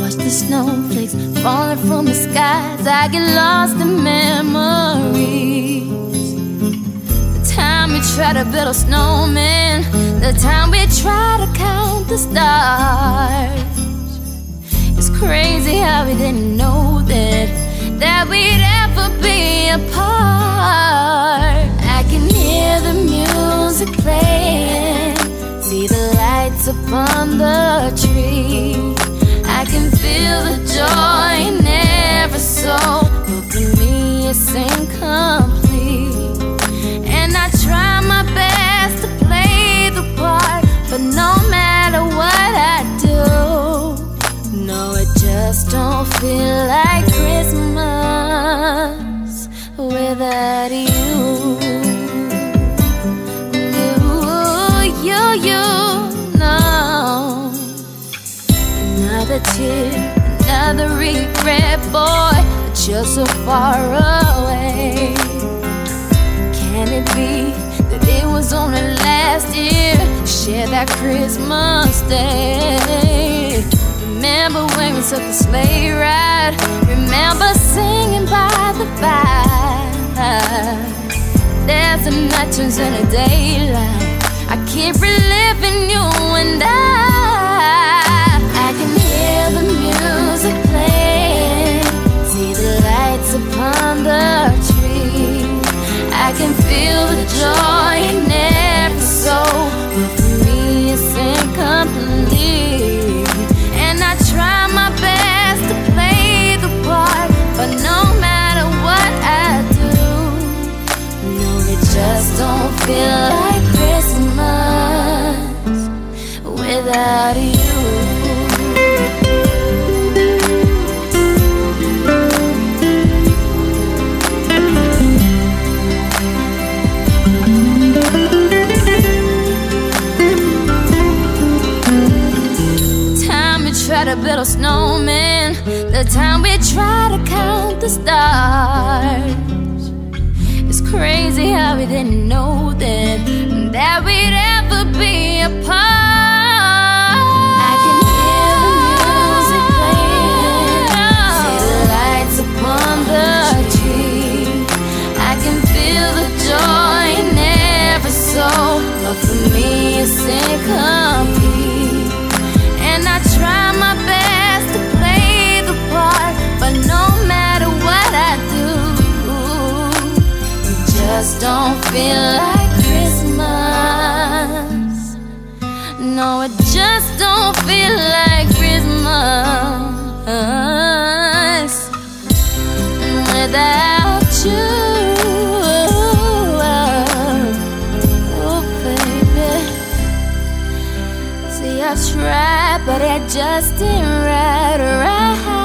watch the snowflakes falling from the skies. I get lost in memories. The time we try to build a snowman, the time we try to count the stars. It's crazy how we didn't know that we'd ever be apart. I can hear the music playing, see the lights upon the tree. I can feel the joy in every soul, but for me it's incomplete. And I try my best to play the part, but no matter what I do, no, it just don't feel like Christmas without you. You know. Another tear, another regret, boy, but you're so far away. Can it be that it was only last year to share that Christmas day? Remember when we took the sleigh ride? Remember singing by the fire? There's a night turns into daylight. I keep reliving you and I can hear the music playing, see the lights upon the tree. I can feel the joy in every soul, but for me it's incomplete. And I try my best to play the part, but no matter what I do, no, it just don't feel like Christmas without you. Time we try to build a snowman, the time we try to count the stars. It's crazy how we didn't know that we'd ever be apart. I can hear the music playing, see the lights upon the tree. I can feel the joy in every soul, but for me it's incomplete. And I try my best to play the part, but no matter what I do, just don't feel like Christmas. No, it just don't feel like Christmas without you. Oh, baby. See, I tried, but it just ain't right.